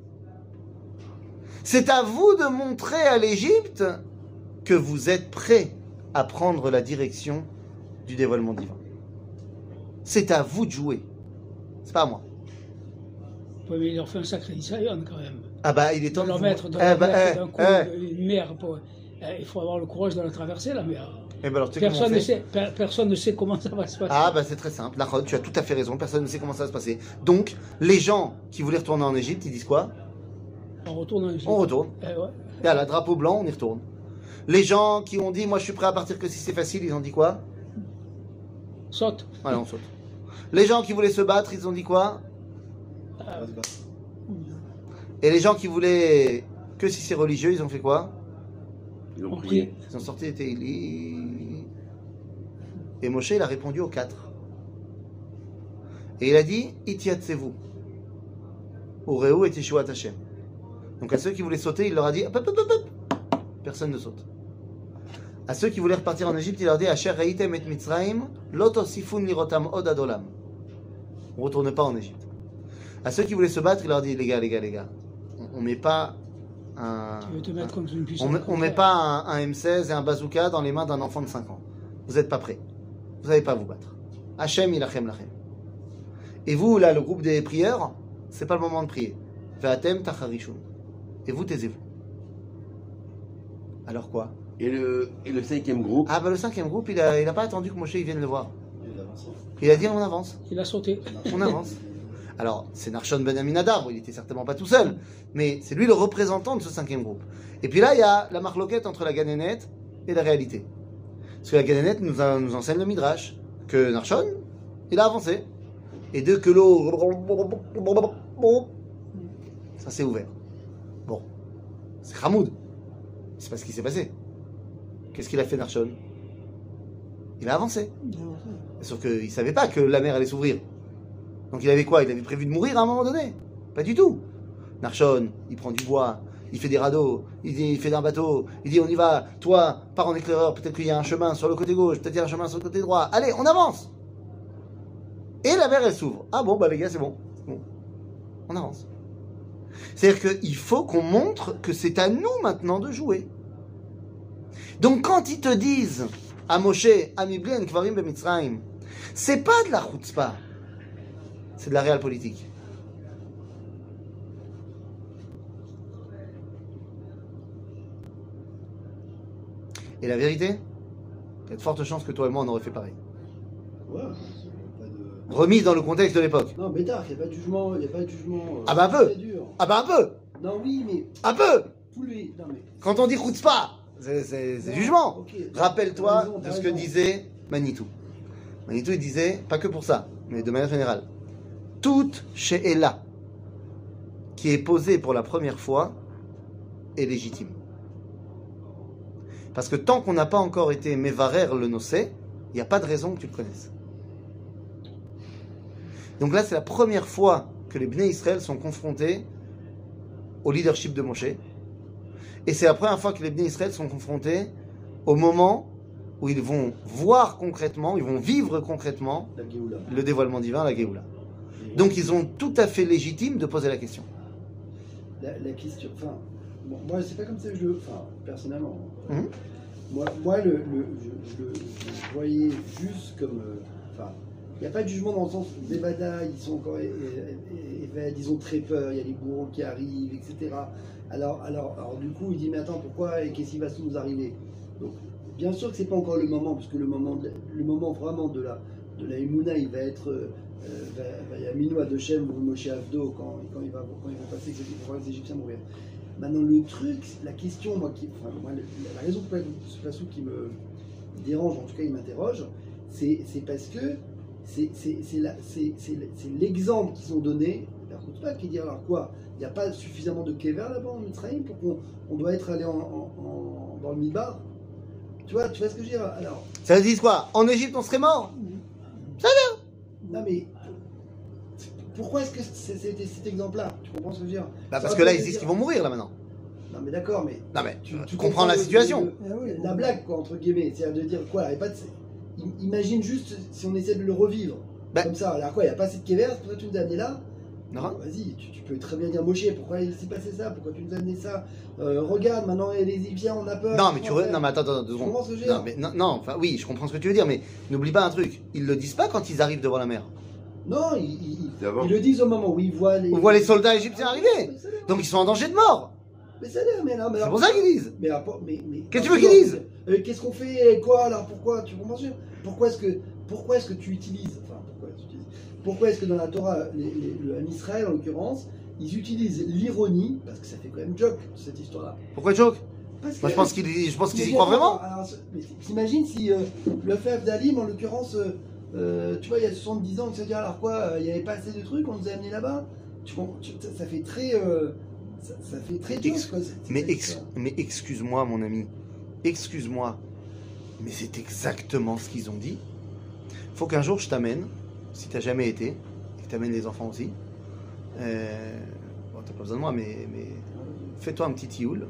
C'est à vous de montrer à l'Égypte que vous êtes prêts à prendre la direction du dévoilement divin. C'est à vous de jouer. C'est pas à moi. Oui, mais il leur fait un sacré Nisayon quand même. Ah bah il est temps De leur vous- mettre, de Eh leur bah, mettre eh, d'un coup une mer. Il faut avoir le courage de la traverser, la mer. eh ben alors, tu sais comment on fait Personne ne sait comment ça va se passer. Ah bah c'est très simple, Nahod, tu as tout à fait raison, personne ne sait comment ça va se passer. Donc, les gens qui voulaient retourner en Égypte, ils disent quoi? On retourne en Égypte. On retourne. Eh ouais. Et à la drapeau blanc, on y retourne. Les gens qui ont dit, moi je suis prêt à partir que si c'est facile, ils ont dit quoi? Saute. Allez, on saute. Les gens qui voulaient se battre, ils ont dit quoi? Ah, Et les gens qui voulaient que si c'est religieux, ils ont fait quoi? Ils ont on prié. prie. Ils ont sorti les Tehillim. Et Moshe, il a répondu aux 4. Et il a dit, Itiatsez-vous. Ureu et Yeshuat Hashem. Donc à ceux qui voulaient sauter, il leur a dit, hop, hop, hop, hop. Personne ne saute. À ceux qui voulaient repartir en Égypte, il leur dit, Asher reitem et Mitzraim, lot sifun lirotam od adolam. On ne retourne pas en Égypte. À ceux qui voulaient se battre, il leur dit, les gars, on met pas un... Tu veux te mettre contre une puissance. On met pas un M16 et un bazooka dans les mains d'un enfant de 5 ans. Vous n'êtes pas prêts. Vous n'allez pas vous battre. Hachem ilachem lachem. Et vous, là, le groupe des prieurs, c'est pas le moment de prier. Ve'atem tacharishun. Et vous, taisez-vous. Alors quoi? Et le 5e groupe, Ah bah le 5e groupe, il a pas attendu que Moshe il vienne le voir. Il a dit on avance. Il a sauté. On avance. Alors, c'est Narshon Ben Aminadab, il était certainement pas tout seul, mais c'est lui le représentant de ce 5e groupe. Et puis là, il y a la marloquette entre la Ganénet et la réalité. Parce que la Ganénet nous enseigne le Midrash, que Narshon, il a avancé. Et dès que l'eau... Ça s'est ouvert. Bon. C'est Hamoud. C'est pas ce qui s'est passé. Qu'est-ce qu'il a fait Narshon? Il a avancé. Sauf qu'il ne savait pas que la mer allait s'ouvrir. Donc il avait quoi? Il avait prévu de mourir à un moment donné? Pas du tout. Narshon, il prend du bois, il fait des radeaux, il fait d'un bateau, il dit on y va, toi, pars en éclaireur, peut-être qu'il y a un chemin sur le côté gauche, peut-être qu'il y a un chemin sur le côté droit. Allez, on avance! Et la mer, elle s'ouvre. Ah bon, bah les gars, c'est bon. On avance. C'est-à-dire qu'il faut qu'on montre que c'est à nous maintenant de jouer. Donc quand ils te disent à Moshe, Amiblien, Kvarim Bemitzraim, c'est pas de la chutzpah, c'est de la réelle politique. Et la vérité, il y a de fortes chances que toi et moi on aurait fait pareil. Ouais, pas de... Remise dans le contexte de l'époque. Non, mais tard, il n'y a pas de jugement. Ah bah un peu. C'est dur. Ah bah un peu. Non, oui, mais Un peu. tous les. Non, mais. Quand on dit chutzpah, c'est Non, jugement. ok. Rappelle-toi T'as raison, de t'as ce que raison. disait Manitou. Manitou, il disait, pas que pour ça, mais de manière générale, toute she'ela qui est posée pour la première fois est légitime. Parce que tant qu'on n'a pas encore été mevarer le nocé, il n'y a pas de raison que tu le connaisses. Donc là, c'est la première fois que les Bnei Israël sont confrontés au leadership de Moshe. Et c'est la première fois que les Bnei Israël sont confrontés au moment où ils vont voir concrètement, ils vont vivre concrètement La Géoula. le dévoilement divin, la Géoula. Donc ils ont tout à fait légitime de poser la question. La question. Enfin, bon, moi, c'est pas comme ça que je le. Enfin, personnellement. Mhm. Moi je le voyais juste comme. Enfin, Il n'y a pas de jugement dans le sens où les Bada, ils sont encore ils ont très peur, il y a les bourreaux qui arrivent, etc. Alors, du coup, il dit, mais attends, pourquoi et qu'est-ce qui va nous arriver? Donc, bien sûr que c'est pas encore le moment, parce que le moment vraiment de la Emouna, il va être il y a Minou Adoshem ou Moshe Avdo quand ils vont passer, quand les Égyptiens mourir. Maintenant, le truc, la question, moi, la raison pour laquelle ce passage qui me dérange, en tout cas, il m'interroge, c'est parce que c'est l'exemple qu'ils ont donné. Alors, pas qui dit alors quoi? Il n'y a pas suffisamment de kever là-bas en Mitzrayim pour qu'on doit être allé dans le Midbar. Tu vois ce que je veux dire? Alors, ça dit quoi? En Égypte, on serait mort? Ça va? Non mais pourquoi est-ce que c'était cet exemple-là? Tu comprends ce que je veux dire? Parce que là, ils disent qu'ils vont mourir là maintenant. Non mais d'accord, mais Non mais tu comprends la situation. La blague quoi entre guillemets, c'est-à-dire de dire quoi? Il y a pas de... Imagine juste si on essaie de le revivre comme ça. Alors quoi? Il n'y a pas assez de kever, pourquoi tu nous as amené là? Non. Vas-y, tu peux très bien dire Moshe, pourquoi il s'est passé ça? Pourquoi tu nous as amené ça? Regarde, maintenant les Égyptiens, on a peur. Non, mais non, mais attends, 2 secondes. Tu comprends ce que je veux dire? Non, mais non, enfin oui, je comprends ce que tu veux dire, mais n'oublie pas un truc. Ils le disent pas quand ils arrivent devant la mer. Non, ils le disent au moment où ils voient les. On voit les soldats égyptiens arriver. Donc ils sont en danger de mort. Mais ça l'air, mais non, mais c'est pour ça qu'ils disent. Mais qu'est-ce que tu veux qu'ils disent? Qu'est-ce qu'on fait? Quoi alors? Pourquoi? Tu comprends? Pourquoi est-ce que tu utilises? Enfin, pourquoi est-ce que dans la Torah, en Israël en l'occurrence, ils utilisent l'ironie, parce que ça fait quand même joke cette histoire-là. Pourquoi joke? Parce que, moi je pense qu'ils y croient vraiment. Alors, t'imagines si le Fef d'Alim, en l'occurrence, tu vois, il y a 70 ans, il se dit alors quoi, il n'y avait pas assez de trucs, on nous a amenés là-bas. Ça fait très. Ça fait très joke, quoi. Mais excuse-moi, mon ami. Excuse-moi. Mais c'est exactement ce qu'ils ont dit. Faut qu'un jour je t'amène, si t'as jamais été, et que t'amènes les enfants aussi. Bon, t'as pas besoin de moi, mais fais-toi un petit tioul.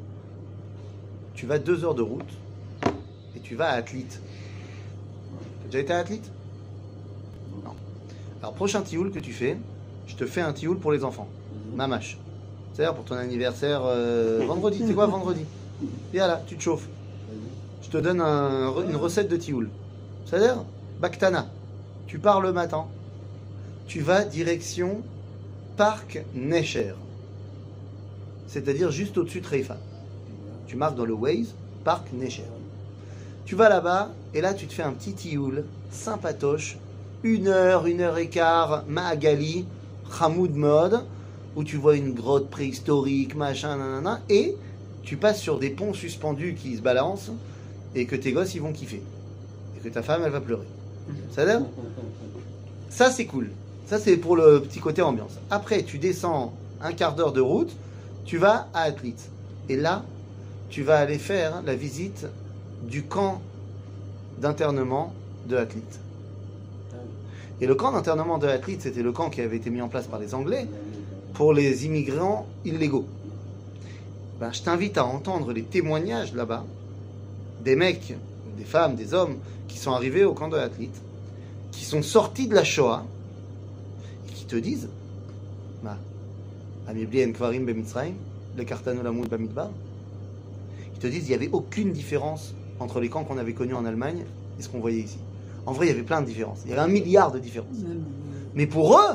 Tu vas 2 heures de route et tu vas à Athlite. T'as déjà été à Athlite? Non. Alors, prochain tioul que tu fais, je te fais un tioul pour les enfants. Mamache. C'est-à-dire pour ton anniversaire vendredi. C'est quoi vendredi? Viens là, tu te chauffes. Je te donne une recette de tioul. C'est-à-dire, Baktana. Tu pars le matin. Tu vas direction Parc Necher. C'est-à-dire juste au-dessus de Reifa. Tu marques dans le Waze, Parc Necher. Tu vas là-bas, et là tu te fais un petit tioul, sympatoche, 1 heure, 1 heure et quart, Maagali, Hamoud Mod, où tu vois une grotte préhistorique, machin, nanana, et tu passes sur des ponts suspendus qui se balancent, et que tes gosses ils vont kiffer. Et que ta femme elle va pleurer. Ça a l'air? Ça c'est cool. Ça c'est pour le petit côté ambiance. Après tu descends 1/4 d'heure de route, tu vas à Athlite. Et là, tu vas aller faire la visite du camp d'internement de Athlite. Et le camp d'internement de Athlite, c'était le camp qui avait été mis en place par les Anglais pour les immigrants illégaux. Ben, je t'invite à entendre les témoignages là-bas des mecs, des femmes, des hommes qui sont arrivés au camp de Athlite, qui sont sortis de la Shoah et qui te disent Amibli Kvarim Bemitzraim, le Kartano Lamoud Bamidbar. Ils te disent il n'y avait aucune différence entre les camps qu'on avait connus en Allemagne et ce qu'on voyait ici. En vrai, il y avait plein de différences. Il y avait 1 milliard de différences. Mais pour eux,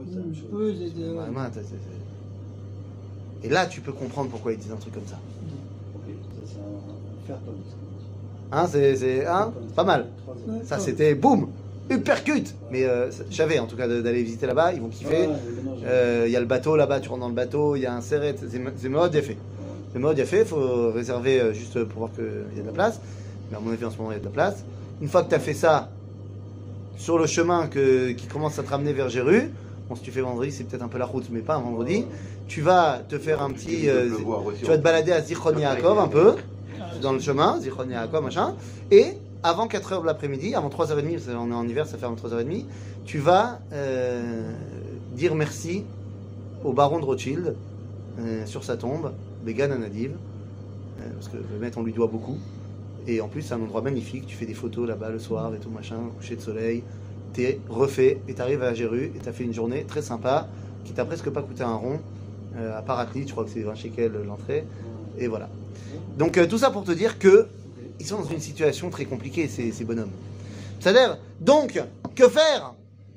et là, tu peux comprendre pourquoi ils disent un truc comme ça. Ok, ça c'est un fair point. Hein, c'est pas mal. Ça, c'était boum, uppercut. Mais je savais en tout cas d'aller visiter là-bas, ils vont kiffer. Il y a le bateau là-bas, tu rentres dans le bateau, il y a un serret, c'est mode fait. C'est mode fait, il faut réserver juste pour voir qu'il y a de la place. Mais à mon avis, en ce moment, il y a de la place. Une fois que tu as fait ça, sur le chemin qui commence à te ramener vers Jéru, bon, si tu fais vendredi, c'est peut-être un peu la route, mais pas un vendredi, tu vas te faire un petit. Tu vas te balader à Zichron Yaakov un peu, dans le chemin, Zichron Yaakov, machin, et avant 4h de l'après-midi, avant 3h30, parce qu'on est en hiver, ça ferme 3h30, tu vas dire merci au baron de Rothschild sur sa tombe, Began Anadiv, parce que le maître, on lui doit beaucoup. Et en plus, c'est un endroit magnifique. Tu fais des photos là-bas le soir et tout, machin, coucher de soleil. T'es refait et t'arrives à Jéru et t'as fait une journée très sympa qui t'a presque pas coûté un rond. À part Athlite, je crois que c'est 20 shekels l'entrée. Et voilà. Donc, tout ça pour te dire que ils sont dans une situation très compliquée, ces bonhommes. C'est-à-dire, donc, que faire?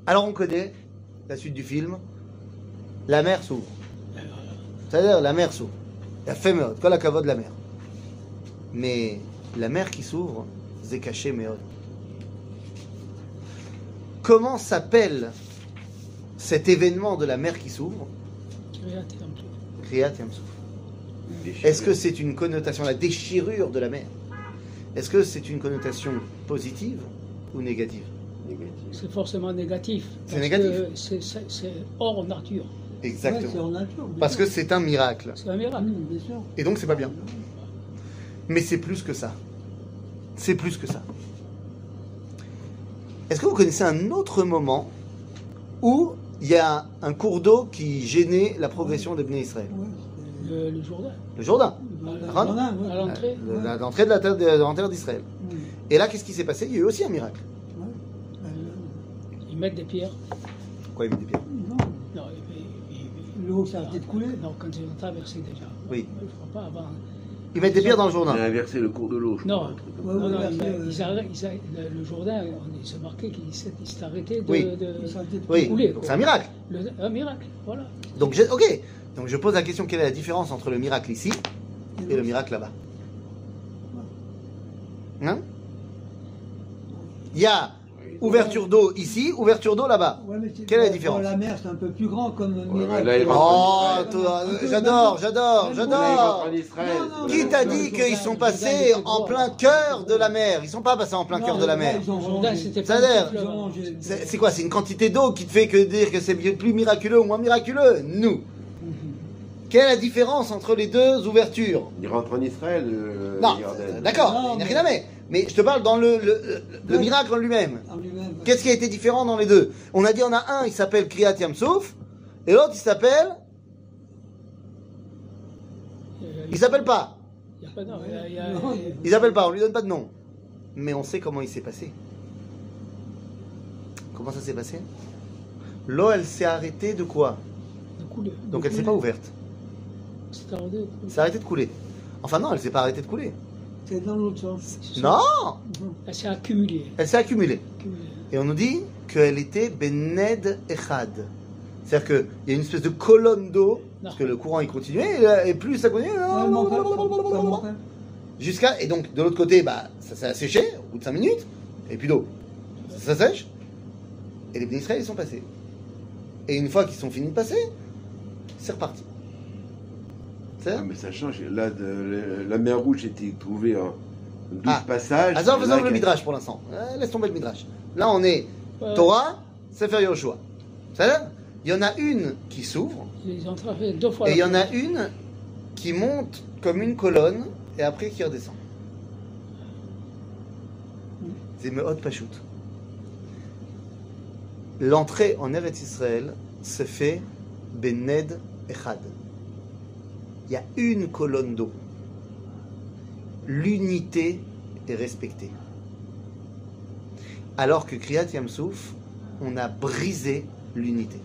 Alors on connaît la suite du film. La mer s'ouvre. C'est-à-dire la mer s'ouvre. La fémeur, quoi la cavote de la mer. Mais la mer qui s'ouvre, c'est caché méod. Comment s'appelle cet événement de la mer qui s'ouvre? Kriyat Yam-Souf. Est-ce que c'est une connotation, la déchirure de la mer? Est-ce que c'est une connotation positive ou négative? C'est forcément négatif. C'est parce négatif. que c'est hors nature. Exactement. Ouais, c'est en nature, bien Parce que sûr. c'est un miracle. C'est un miracle. Bien sûr. Et donc c'est pas bien. Mais c'est plus que ça. C'est plus que ça. Est-ce que vous connaissez un autre moment où il y a un cours d'eau qui gênait la progression des Bnei Israël? Ouais, Le Jourdain, Le Jourdain. ouais. à l'entrée. L'entrée de la terre, en terre d'Israël. Ouais. Et là, qu'est-ce qui s'est passé? Il y a eu aussi un miracle. Ouais. Ils mettent des pierres. Quoi, il met des pierres? Non, Non, l'eau s'est arrêtée de couler. Non, quand ils ont traversé déjà. Oui. Je crois pas avant. Ils mettent des pierres dans le On Jourdain. a inversé le cours de l'eau, je Non. crois, un truc comme Ouais, ça. Non, non, ouais, le Jourdain, il s'est marqué qu'il s'est arrêté de, Oui. Il s'est arrêté de Oui, couler. donc quoi. c'est un miracle. Un miracle, voilà. Donc, ok. Donc je pose la question, quelle est la différence entre le miracle ici et le miracle là-bas? Hein? Il y a ouverture d'eau ici, ouverture d'eau là-bas. Ouais, mais Quelle est la bon, différence? La mer, c'est un peu plus grand comme Ouais, miracle. là, il va- Oh, Un peu- j'adore. En Israël. Non, non, Qui t'a dit qu'ils sont passés en plein cœur de la mer? Ils sont pas passés en plein cœur de la mer. Ils ont Le Jourdain, rangé. c'était Ça a pas l'air- un petit fleuve, Ils ont hein. rangé. C'est quoi? C'est une quantité d'eau qui te fait que dire que c'est plus miraculeux ou moins miraculeux? Nous. Quelle est la différence entre les deux ouvertures? Il rentre en Israël, Non, Jordan. d'accord, Non, il n'y a mais- rien à mettre. Mais je te parle dans le Ouais. miracle en lui-même. En lui-même. Qu'est-ce qui a été différent dans les deux? On a dit on a un, il s'appelle Kriyat Yam-Souf, et l'autre il s'appelle... Il s'appelle pas. Il y a pas non, Non, Il s'appelle pas, on lui donne pas de nom. Mais on sait comment il s'est passé. Comment ça s'est passé? L'eau, elle s'est arrêtée de quoi? de couler. Donc elle s'est pas ouverte. C'était arrêté de couler. Elle s'est arrêtée de couler. Enfin non, elle s'est pas arrêtée de couler. C'est dans l'autre sens. Non, Elle s'est accumulée. elle s'est accumulée. accumulée. Et on nous dit qu'elle était Bened Echad. C'est-à-dire qu'il y a une espèce de colonne d'eau, parce que le courant il continuait, et plus ça continuait, Ça manquait. jusqu'à... Et donc de l'autre côté, bah, ça s'est asséché au bout de 5 minutes, et puis d'eau. Ça sèche, et les Bnei Israël ils sont passés. Et une fois qu'ils sont finis de passer, c'est reparti. C'est Ah, mais ça change. Là, la mer Rouge était trouvée en 12 Ah. passages. Attends, faisons Là, le Midrash pour l'instant. Laisse tomber le Midrash. Là, on est Ouais. Torah, Sefer Yoshua. Ça va? Il y en a une qui s'ouvre, Ils ont traversé 2 fois. et il y la en a frontière. une qui monte comme une colonne, et après qui redescend. C'est Me'od Pashut. L'entrée en Eretz Israël se fait Bened Echad. Il y a une colonne d'eau. L'unité est respectée. Alors que Kriyat Yam-Souf, on a brisé l'unité.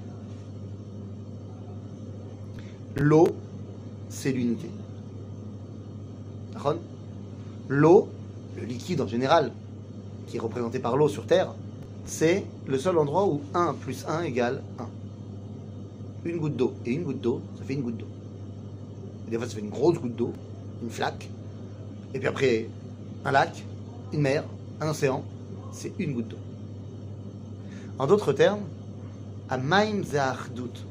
L'eau, c'est l'unité. D'accord? L'eau, le liquide en général, qui est représenté par l'eau sur Terre, c'est le seul endroit où 1 plus 1 égale 1. Une goutte d'eau et une goutte d'eau, ça fait une goutte d'eau. Et des fois, ça fait une grosse goutte d'eau, une flaque. Et puis après, un lac, une mer, un océan, c'est une goutte d'eau. En d'autres termes, Amaim Zahardut.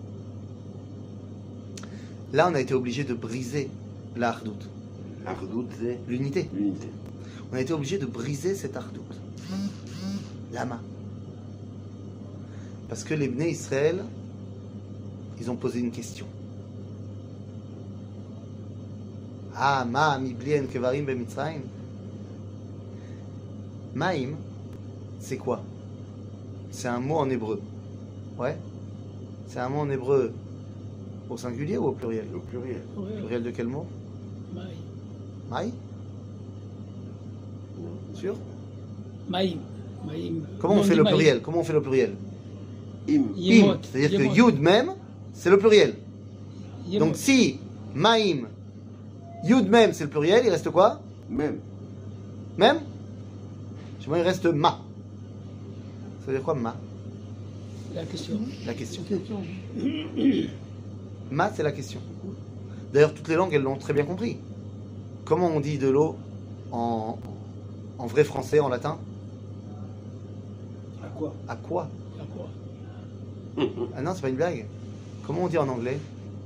Là, on a été obligé de briser la Hardout, Ardout, c'est l'unité. l'unité. On a été obligé de briser cette Hardout. Lama. Parce que les Bnei Israël, ils ont posé une question. Ah, ma miblien kevarim bemitzrayim. Maïm, c'est quoi? C'est un mot en hébreu. Ouais? C'est un mot en hébreu au singulier ou au pluriel? Au pluriel. Ouais, Pluriel de quel mot? Maïm. Maï? Sûr? Maïm. Maïm. Comment on Non, fait dit le Maïm. pluriel? Comment on fait le pluriel? Im. Yemot. Im. C'est-à-dire que Yemot. Yud même, c'est le pluriel. Yemot. Donc si Maïm, Yud même, c'est le pluriel, il reste quoi? Même. Même? Chez moi, il reste Ma. Ça veut dire quoi, Ma? La question. La question. Question. Ma, c'est la question. D'ailleurs, toutes les langues, elles l'ont très bien compris. Comment on dit de l'eau en vrai français, en latin? À quoi? À quoi? À quoi? Ah non, c'est pas une blague. Comment on dit en anglais?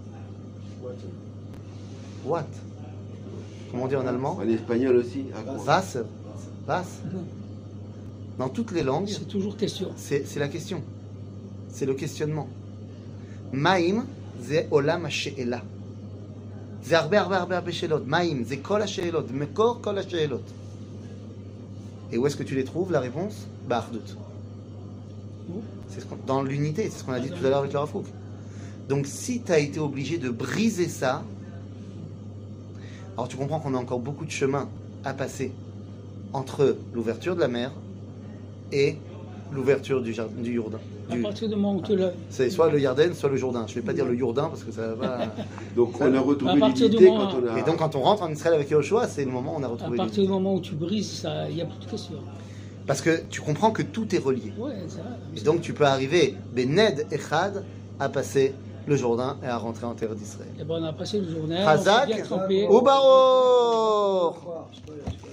What? Comment on dit en allemand? En espagnol aussi. À quoi? Was? Was? Dans toutes les langues, C'est toujours question. c'est la question. C'est le questionnement. Maïm, c'est olam ha-she'ela. C'est הרבה she'elot. Maïm, c'est kol ha-she'elot. Mekor kol ha-she'elot. Et où est-ce que tu les trouves, la réponse? Ba'ardout. C'est dans l'unité, c'est ce qu'on a dit tout à l'heure avec le Rav Kook. Donc si tu as été obligé de briser ça, alors tu comprends qu'on a encore beaucoup de chemin à passer entre l'ouverture de la mer et l'ouverture du Jourdain. À partir du moment où tu l'as. C'est soit le Yarden, soit le Jourdain. Je ne vais pas dire le Jourdain parce que ça va. Donc on a retrouvé À partir du l'unité moment- quand on a. Et donc quand on rentre en Israël avec Yahushua, c'est le moment où on a À retrouvé partir du l'unité. moment où tu brises ça, il n'y a plus de question. Parce que tu comprends que tout est relié. Ouais, ça. Et donc tu peux arriver, Bened Echad, à passer le Jourdain et à rentrer en terre d'Israël. Et ben, on a passé le journée. Chazak on s'est bien trempé. ou Baruch. Au revoir.